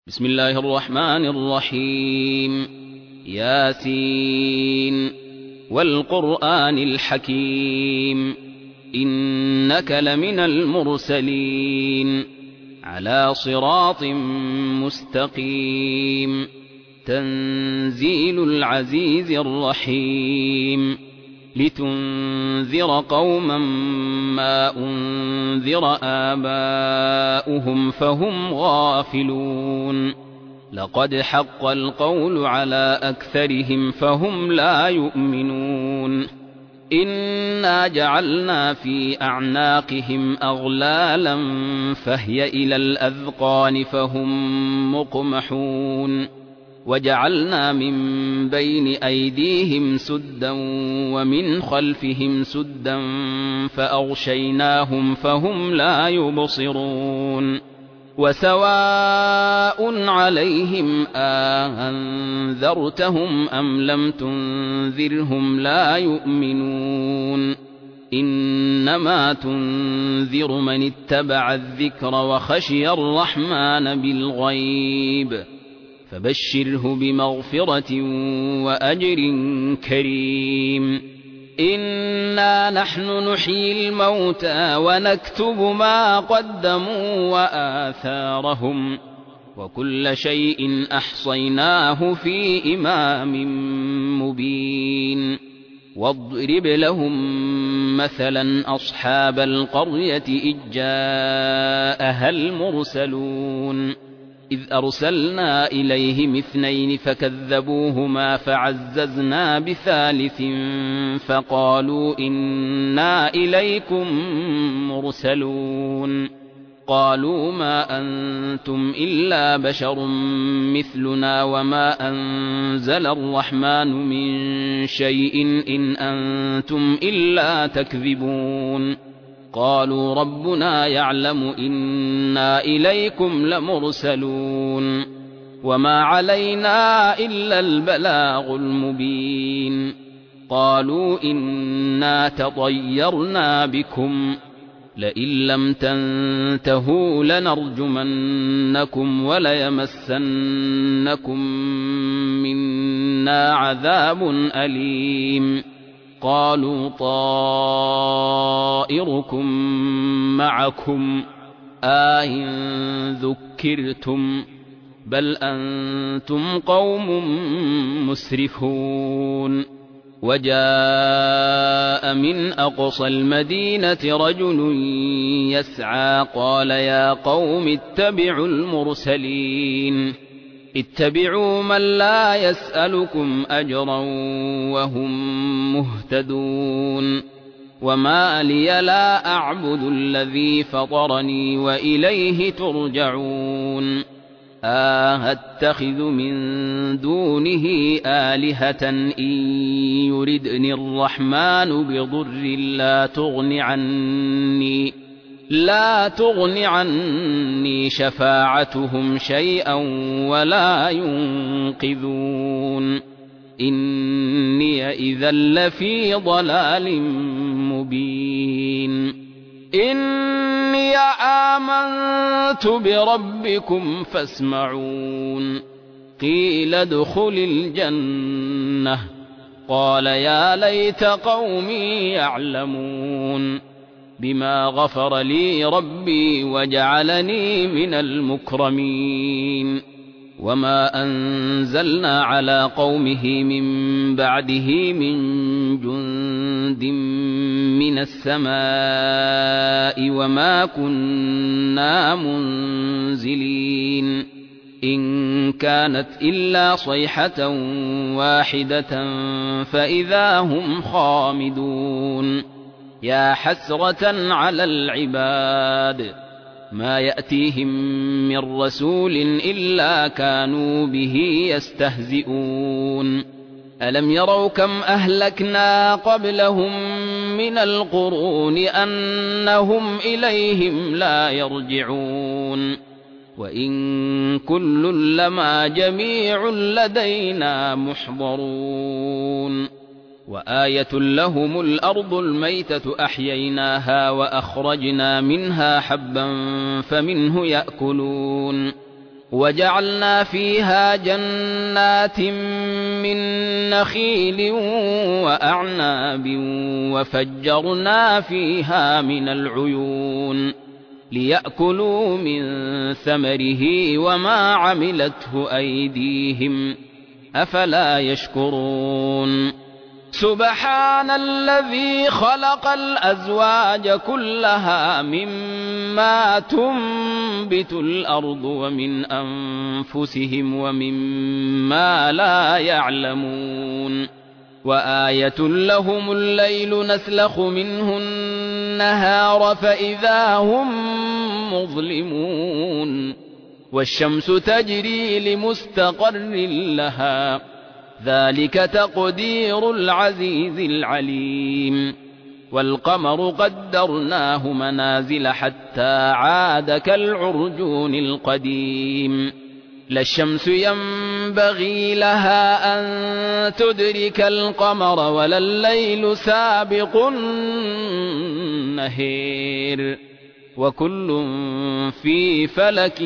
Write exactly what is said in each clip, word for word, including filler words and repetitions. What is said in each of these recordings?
بسم الله الرحمن الرحيم. ياسين والقرآن الحكيم إنك لمن المرسلين على صراط مستقيم تنزيل العزيز الرحيم لتنذر قوما ما أنذر آباؤهم فهم غافلون لقد حق القول على أكثرهم فهم لا يؤمنون إنا جعلنا في أعناقهم أغلالا فهي إلى الأذقان فهم مقمحون وجعلنا من بين أيديهم سدا ومن خلفهم سدا فأغشيناهم فهم لا يبصرون وسواء عليهم أأنذرتهم أم لم تنذرهم لا يؤمنون إنما تنذر من اتبع الذكر وخشي الرحمن بالغيب فبشره بمغفرة وأجر كريم إنا نحن نحيي الموتى ونكتب ما قدموا وآثارهم وكل شيء أحصيناه في إمام مبين واضرب لهم مثلا أصحاب القرية إذ جاءها المرسلون إذ أرسلنا إليهم اثنين فكذبوهما فعززنا بثالث فقالوا إنا إليكم مرسلون قالوا ما أنتم إلا بشر مثلنا وما أنزل الرحمن من شيء إن أنتم إلا تكذبون قالوا ربنا يعلم إنا إليكم لمرسلون وما علينا إلا البلاغ المبين قالوا إنا تطيرنا بكم لئن لم تنتهوا لنرجمنكم وليمسنكم منا عذاب أليم قالوا طائركم معكم أئن ذكرتم بل أنتم قوم مسرفون وجاء من أقصى المدينة رجل يسعى قال يا قوم اتبعوا المرسلين اتبعوا من لا يسألكم أجرا وهم مهتدون وما لي لا أعبد الذي فطرني وإليه ترجعون أأتخذ من دونه آلهة إن يردني الرحمن بضر لا تغن عني لا تغن عني شفاعتهم شيئا ولا ينقذون إني إذا لفي ضلال مبين إني آمنت بربكم فاسمعون قيل ادخل الجنة قال يا ليت قومي يعلمون بما غفر لي ربي وجعلني من المكرمين وما أنزلنا على قومه من بعده من جند من السماء وما كنا منزلين إن كانت إلا صيحة واحدة فإذا هم خامدون يا حسرة على العباد ما يأتيهم من رسول إلا كانوا به يستهزئون ألم يروا كم أهلكنا قبلهم من القرون أنهم إليهم لا يرجعون وإن كل لما جميع لدينا محضرون وآية لهم الأرض الميتة أحييناها وأخرجنا منها حبا فمنه يأكلون وجعلنا فيها جنات من نخيل وأعناب وفجرنا فيها من العيون ليأكلوا من ثمره وما عملته أيديهم أفلا يشكرون سبحان الذي خلق الأزواج كلها مما تنبت الأرض ومن أنفسهم ومما لا يعلمون وآية لهم الليل نسلخ منه النهار فإذا هم مظلمون والشمس تجري لمستقر لها ذلك تقدير العزيز العليم والقمر قدرناه منازل حتى عاد كالعرجون القديم لا الشمس ينبغي لها أن تدرك القمر ولا الليل سابق النهير وكل في فلك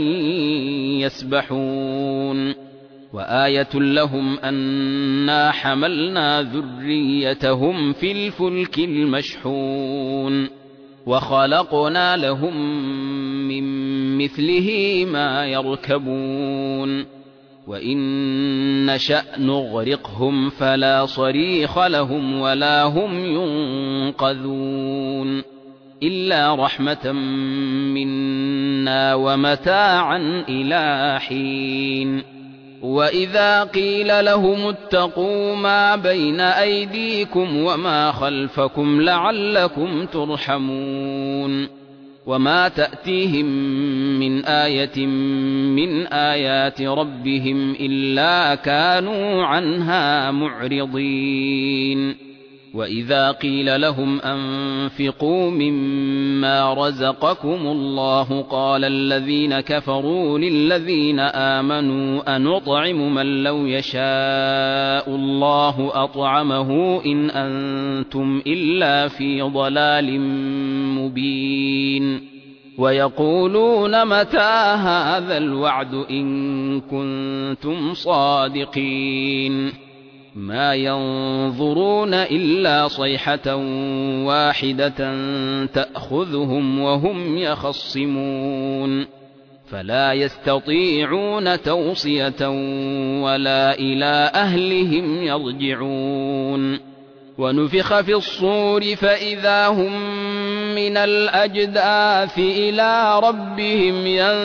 يسبحون وآية لهم أنا حملنا ذريتهم في الفلك المشحون وخلقنا لهم من مثله ما يركبون وإن نشأ نغرقهم فلا صريخ لهم ولا هم ينقذون إلا رحمة منا ومتاعا إلى حين وإذا قيل لهم اتقوا ما بين أيديكم وما خلفكم لعلكم ترحمون وما تأتيهم من آية من آيات ربهم إلا كانوا عنها معرضين وإذا قيل لهم أنفقوا مما رزقكم الله قال الذين كفروا للذين آمنوا أنطعم من لو يشاء الله أطعمه إن أنتم إلا في ضلال مبين ويقولون متى هذا الوعد إن كنتم صادقين ما ينظرون إلا صيحة واحدة تأخذهم وهم يخصمون فلا يستطيعون توصية ولا إلى أهلهم يرجعون ونفخ في الصور فإذا هم من الأجداث إلى ربهم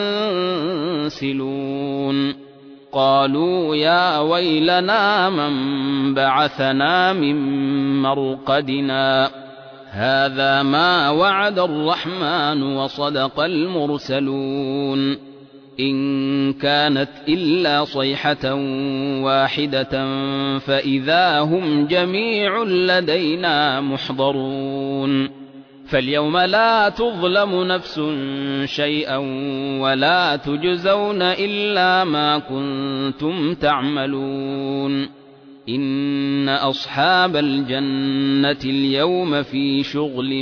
ينسلون قالوا يا ويلنا من بعثنا من مرقدنا هذا ما وعد الرحمن وصدق المرسلون إن كانت إلا صيحة واحدة فإذا هم جميع لدينا محضرون فاليوم لا تظلم نفس شيئا ولا تجزون إلا ما كنتم تعملون إن أصحاب الجنة اليوم في شغل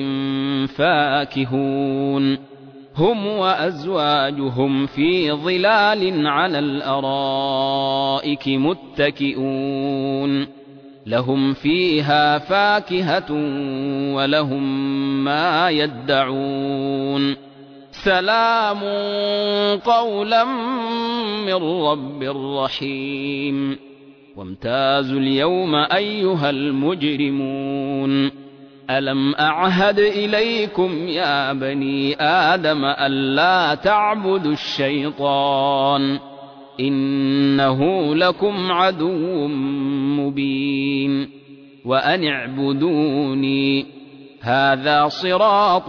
فاكهون هم وأزواجهم في ظلال على الأرائك متكئون لهم فيها فاكهة ولهم ما يدعون سلام قولا من رب رحيم وامتازوا اليوم أيها المجرمون ألم أعهد إليكم يا بني آدم ألا تعبدوا الشيطان إنه لكم عدو مبين وأن اعبدوني هذا صراط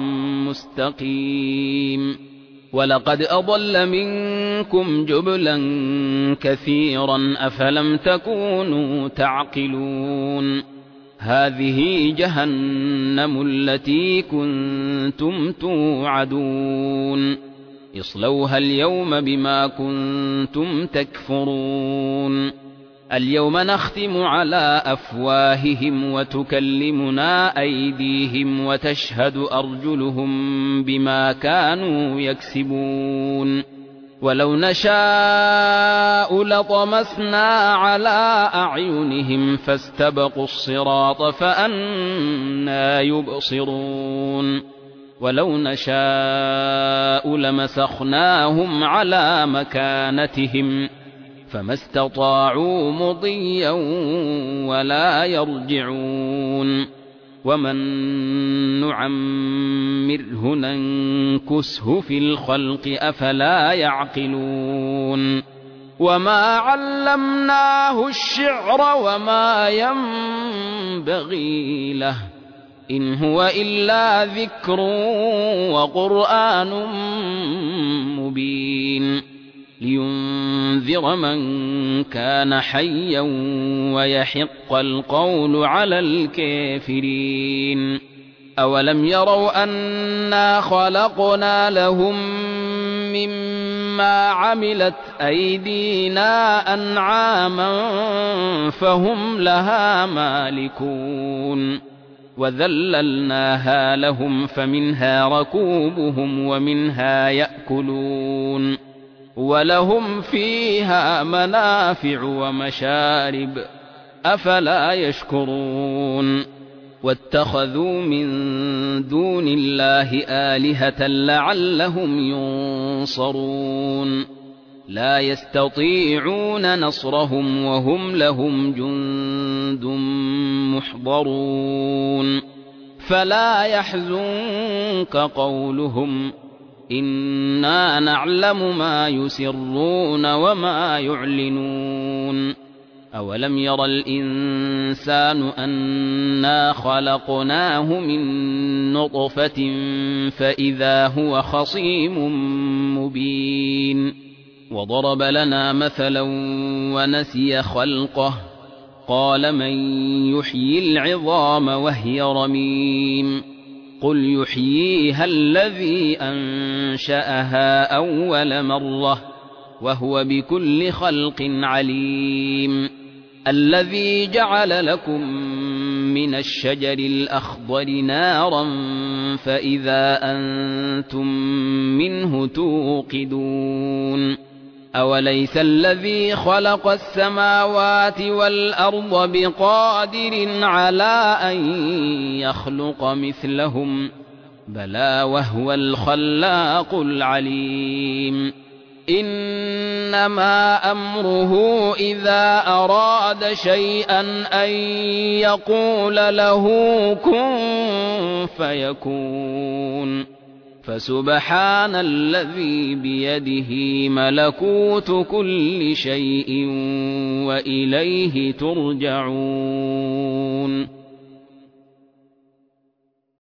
مستقيم ولقد أضل منكم جبلا كثيرا أفلم تكونوا تعقلون هذه جهنم التي كنتم توعدون اصلوها اليوم بما كنتم تكفرون اليوم نختم على أفواههم وتكلمنا أيديهم وتشهد أرجلهم بما كانوا يكسبون ولو نشاء لطمسنا على أعينهم فاستبقوا الصراط فأنى يبصرون ولو نشاء لمسخناهم على مكانتهم فما استطاعوا مضيا ولا يرجعون ومن نعمره ننكسه في الخلق أفلا يعقلون وما علمناه الشعر وما ينبغي له إن هو إلا ذكر وقرآن مبين لينذر من كان حيا ويحق القول على الكافرين أولم يروا أنا خلقنا لهم مما عملت أيدينا أنعاما فهم لها مالكون وذللناها لهم فمنها ركوبهم ومنها يأكلون ولهم فيها منافع ومشارب أفلا يشكرون واتخذوا من دون الله آلهة لعلهم ينصرون لا يستطيعون نصرهم وهم لهم جند محضرون فلا يحزنك قولهم إنا نعلم ما يسرون وما يعلنون أولم ير الإنسان أنا خلقناه من نطفة فإذا هو خصيم مبين وضرب لنا مثلا ونسي خلقه قال من يحيي العظام وهي رميم قل يحييها الذي أنشأها أول مرة وهو بكل خلق عليم الذي جعل لكم من الشجر الأخضر نارا فإذا أنتم منه توقدون أوليس الذي خلق السماوات والأرض بقادر على أن يخلق مثلهم بلى وهو الخلاق العليم إنما أمره إذا أراد شيئا أن يقول له كن فيكون فسبحان الذي بيده ملكوت كل شيء وإليه ترجعون